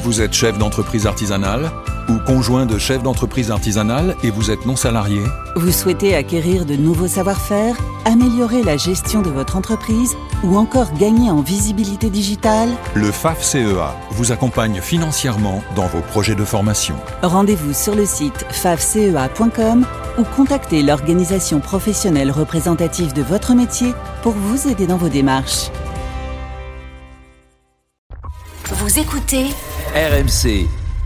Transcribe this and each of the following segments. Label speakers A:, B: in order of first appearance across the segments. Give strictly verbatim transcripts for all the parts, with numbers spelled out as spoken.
A: Vous êtes chef d'entreprise artisanale ou conjoint de chef d'entreprise artisanale et vous êtes non salarié?
B: Vous souhaitez acquérir de nouveaux savoir-faire, améliorer la gestion de votre entreprise ou encore gagner en visibilité digitale?
A: Le F A F C E A vous accompagne financièrement dans vos projets de formation.
B: Rendez-vous sur le site f a f c e a point com ou contactez l'organisation professionnelle représentative de votre métier pour vous aider dans vos démarches.
C: Vous écoutez
D: R M C.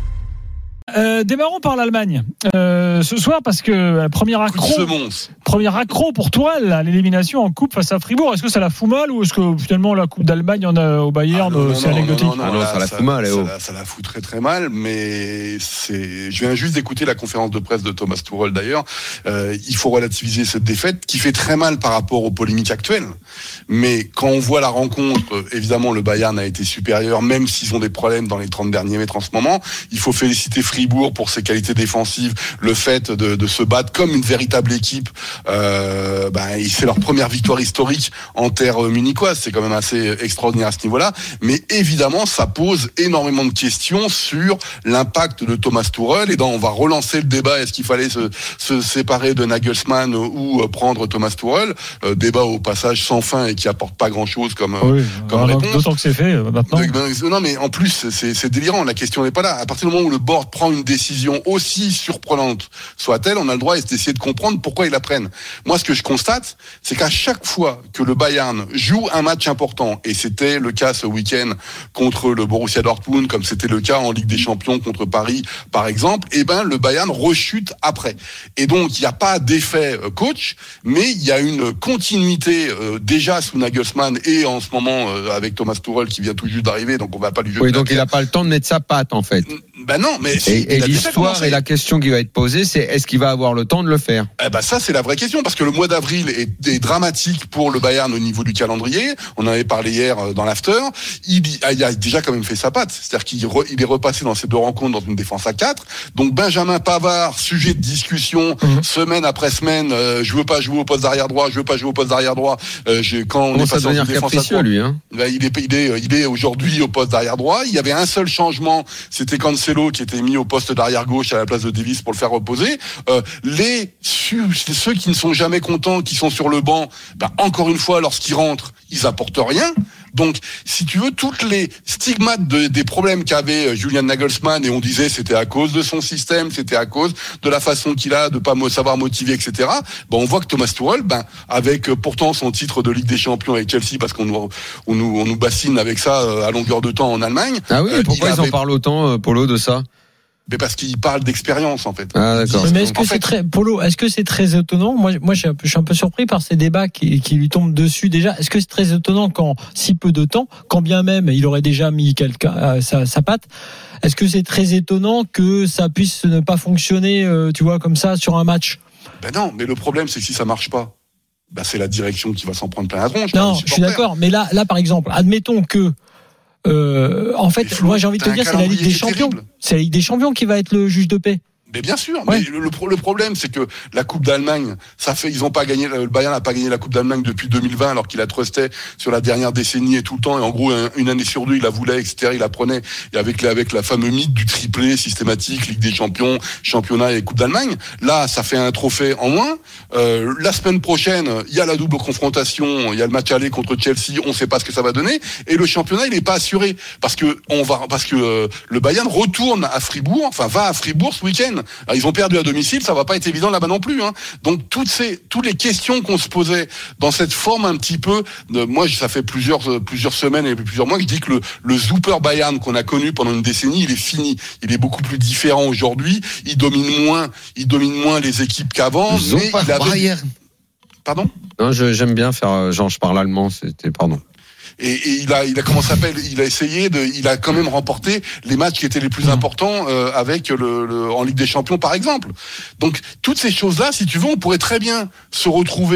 E: Euh, démarrons par l'Allemagne euh, ce soir parce que premier accro, premier accro pour toi, là, l'élimination en coupe face à Fribourg. Est-ce que ça la fout mal ou est-ce que finalement la coupe d'Allemagne en a, au Bayern, ah non, c'est non, anecdotique?
F: Non, non, non, non,
G: non,
F: là,
G: ça la
F: ça,
G: fout mal.
F: Ça,
G: oh.
F: ça, ça la fout très très mal. Mais c'est, je viens juste d'écouter la conférence de presse de Thomas Tuchel d'ailleurs. Euh, il faut relativiser cette défaite qui fait très mal par rapport aux polémiques actuelles. Mais quand on voit la rencontre, évidemment le Bayern a été supérieur, même s'ils ont des problèmes dans les trente derniers mètres en ce moment. Il faut féliciter Fribourg pour ses qualités défensives, le fait de, de se battre comme une véritable équipe. Euh, ben, c'est leur première victoire historique en terre munichoise, c'est quand même assez extraordinaire à ce niveau-là. Mais évidemment, ça pose énormément de questions sur l'impact de Thomas Tuchel. Et donc, on va relancer le débat, est-ce qu'il fallait se, se séparer de Nagelsmann ou prendre Thomas Tuchel? euh, Débat au passage sans fin et qui apporte pas grand-chose comme, oui, comme réponse.
E: D'autant que c'est fait euh, maintenant.
F: De, non, mais en plus, c'est, c'est délirant. La question n'est pas là. À partir du moment où le board prend une décision aussi surprenante soit-elle, on a le droit d'essayer de comprendre pourquoi ils la prennent. Moi, ce que je constate, c'est qu'à chaque fois que le Bayern joue un match important, et c'était le cas ce week-end contre le Borussia Dortmund, comme c'était le cas en Ligue des Champions contre Paris, par exemple, eh ben, le Bayern rechute après. Et donc, il n'y a pas d'effet coach, mais il y a une continuité euh, déjà sous Nagelsmann et en ce moment euh, avec Thomas Tuchel qui vient tout juste d'arriver, donc on va pas lui jeter.
G: Oui, donc il n'a pas le temps de mettre sa patte, en fait.
F: Ben non, mais
G: et, et l'histoire et la question qui va être posée, c'est est-ce qu'il va avoir le temps de le faire?
F: Eh ben ça, c'est la vraie question, parce que le mois d'avril est, est dramatique pour le Bayern au niveau du calendrier. On en avait parlé hier dans l'after. Il, il a déjà quand même fait sa patte, c'est-à-dire qu'il re, il est repassé dans ces deux rencontres dans une défense à quatre. Donc Benjamin Pavard, sujet de discussion mmh. semaine après semaine. Euh, je veux pas jouer au poste d'arrière droit, je veux pas jouer au poste d'arrière droit. Euh, j'ai, quand on
G: Comment
F: est
G: ça
F: passé dans une
G: défense à trois, lui, hein.
F: Ben, il est, il est, il est aujourd'hui au poste d'arrière droit. Il y avait un seul changement, c'était Cancelo qui était mis au poste d'arrière gauche à la place de Davis pour le faire reposer. Euh, les ceux qui ne sont jamais contents, qui sont sur le banc, ben encore une fois, lorsqu'ils rentrent, ils apportent rien. Donc, si tu veux, toutes les stigmates de, des problèmes qu'avait Julian Nagelsmann, et on disait c'était à cause de son système, c'était à cause de la façon qu'il a de pas savoir motiver, et cetera. Ben, on voit que Thomas Tuchel, ben, avec pourtant son titre de Ligue des Champions avec Chelsea, parce qu'on nous, on nous, on nous bassine avec ça à longueur de temps en Allemagne.
G: Ah oui,
F: euh,
G: pourquoi ils avait... en parlent autant, Polo, de ça?
F: Mais parce qu'il parle d'expérience, en fait.
G: Ah, d'accord.
E: Mais est-ce que en c'est fait... très, Polo, est-ce que c'est très étonnant? Moi, moi, je suis un peu, je suis un peu surpris par ces débats qui, qui lui tombent dessus déjà. Est-ce que c'est très étonnant qu'en si peu de temps, quand bien même il aurait déjà mis quelqu'un, euh, sa, sa patte, est-ce que c'est très étonnant que ça puisse ne pas fonctionner, euh, tu vois, comme ça, sur un match?
F: Ben non, mais le problème, c'est que si ça marche pas, ben c'est la direction qui va s'en prendre plein la tronche.
E: Non, je suis d'accord. Mais là, là, par exemple, admettons que, Euh, en fait, moi j'ai envie de te dire, c'est la Ligue des Champions. Terrible. C'est la Ligue des Champions qui va être le juge de paix.
F: Mais bien sûr,
E: ouais.
F: mais le, le problème, c'est que la Coupe d'Allemagne, ça fait, ils ont pas gagné, le Bayern n'a pas gagné la Coupe d'Allemagne depuis deux mille vingt, alors qu'il la trustait sur la dernière décennie et tout le temps, et en gros, un, une année sur deux, il la voulait, et cetera, il la prenait, et avec la, avec la fameuse mythe du triplé systématique, Ligue des Champions, Championnat et Coupe d'Allemagne. Là, ça fait un trophée en moins. Euh, la semaine prochaine, il y a la double confrontation, il y a le match aller contre Chelsea, on sait pas ce que ça va donner, et le championnat, il est pas assuré, parce que on va, parce que euh, le Bayern retourne à Fribourg, enfin, va à Fribourg ce week-end. Alors, ils ont perdu à domicile, ça va pas être évident là-bas non plus, hein. Donc toutes ces toutes les questions qu'on se posait dans cette forme un petit peu de, moi ça fait plusieurs plusieurs semaines et plusieurs mois que je dis que le le Super Bayern qu'on a connu pendant une décennie, il est fini. Il est beaucoup plus différent aujourd'hui, il domine moins, il domine moins les équipes qu'avant,
G: le
F: mais il avait...
G: Bayern.
F: Pardon ?
G: Non, je, j'aime bien faire genre je parle allemand, c'était pardon.
F: Et, et il a, il a comment ça s'appelle Il a essayé de, il a quand même remporté les matchs qui étaient les plus importants euh, avec le, le en Ligue des Champions par exemple. Donc toutes ces choses-là, si tu veux, on pourrait très bien se retrouver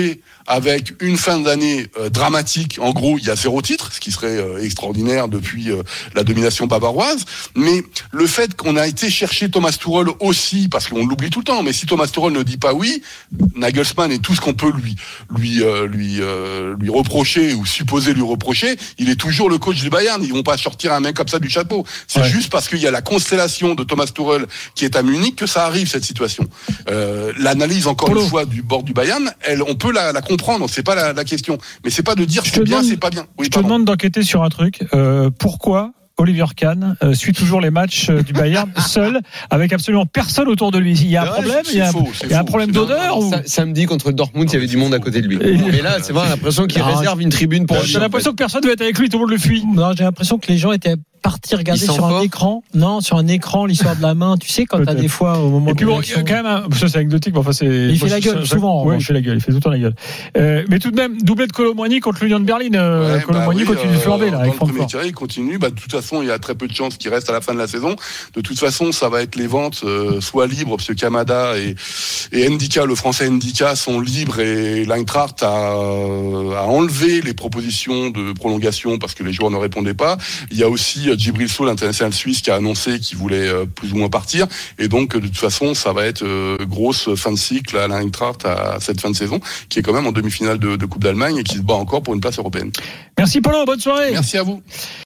F: avec une fin d'année euh, dramatique. En gros, il y a zéro titre, ce qui serait euh, extraordinaire depuis euh, la domination bavaroise. Mais le fait qu'on a été chercher Thomas Tuchel aussi, parce qu'on l'oublie tout le temps, mais si Thomas Tuchel ne dit pas oui, Nagelsmann et tout ce qu'on peut lui lui euh, lui euh, lui reprocher ou supposer lui reprocher, il est toujours le coach du Bayern. Ils vont pas sortir un mec comme ça du chapeau. C'est ouais. juste parce qu'il y a la constellation de Thomas Tuchel qui est à Munich que ça arrive cette situation. Euh, l'analyse encore Polo. une fois du bord du Bayern, elle, on peut la, la comprendre. C'est pas la, la question, mais c'est pas de dire c'est bien, demande, c'est pas bien.
D: Oui, je pardon. te demande d'enquêter sur un truc. Euh, pourquoi Oliver Kahn euh, suit toujours les matchs euh, du Bayern seul, avec absolument personne autour de lui. Il y a un problème, il y a,
G: faux,
D: il y a un problème d'odeur ou...
G: Samedi contre Dortmund, il y avait du monde à côté de lui. Et mais là, c'est vrai, l'impression qu'il non, réserve une tribune pour.
D: J'ai l'impression que personne ne veut être avec lui, tout le monde le fuit.
E: Non, j'ai l'impression que les gens étaient partis regarder sur un fort. écran. Non, sur un écran, l'histoire de la main. Tu sais, quand t'as des fois au moment.
D: Et puis bon, il y a quand même, un... ça c'est anecdotique, mais enfin c'est.
E: Il fait la gueule souvent.
D: Oui, il fait la gueule, il fait tout le temps la gueule. Euh, mais tout de même, doublé de Colomboigny contre l'Union de Berlin. Euh, ouais, Colomboigny bah oui, continue de flamber là. Avec
F: le premier tiré, il continue. Bah de toute façon, il y a très peu de chances qu'il reste à la fin de la saison. De toute façon, ça va être les ventes euh, soit libres, parce que Kamada et et Ndika, le français Ndika, sont libres et l'Eintracht a a enlevé les propositions de prolongation parce que les joueurs ne répondaient pas. Il y a aussi Djibril Sow, l'international suisse, qui a annoncé qu'il voulait euh, plus ou moins partir. Et donc, de toute façon, ça va être euh, grosse fin de cycle à l'Eintracht à cette fin de saison, qui est quand même en demi-finale de, de Coupe d'Allemagne et qui se bat encore pour une place européenne.
D: Merci Polo, bonne soirée.
F: Merci à vous.